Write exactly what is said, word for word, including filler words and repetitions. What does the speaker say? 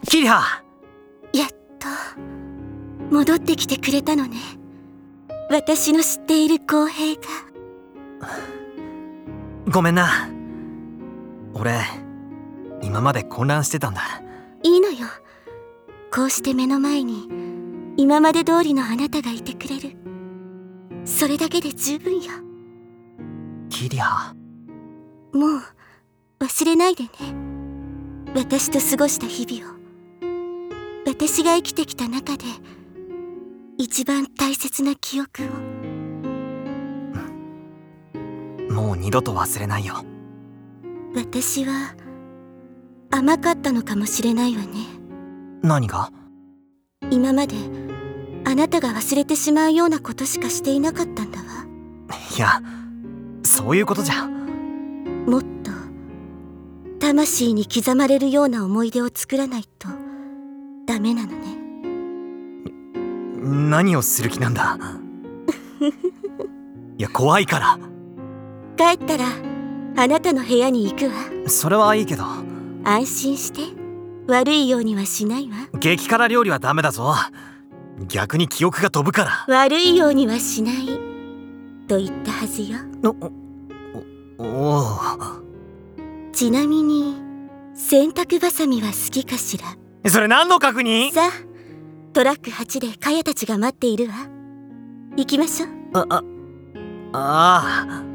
キリハ。 やっと戻ってきてくれたのね。私の知っている公平が。 ごめんな。俺今まで混乱してたんだ。 いいのよ。こうして目の前に今まで通りのあなたがいてくれる。それだけで十分よ。 キリハ。 もう忘れないでね。私と過ごした日々を。私が生きてきた中で一番大切な記憶を。もう二度と忘れないよ。 私は甘かったのかもしれないわね。 何が？ 今まであなたが忘れてしまうようなことしかしていなかったんだわ。 いや、そういうことじゃ。 もっと魂に刻まれるような思い出を作らないとダメなのね。 何をする気なんだ？いや、怖いから。 帰ったらあなたの部屋に行くわ。 それはいいけど。 安心して。悪いようにはしないわ。 激辛料理はダメだぞ。逆に記憶が飛ぶから。 悪いようにはしないと言ったはずよ。 おおお。 ちなみに洗濯バサミは好きかしら？ それ何の確認？ さあ、トラックはちでカヤたちが待っているわ。行きましょう。 ああああ。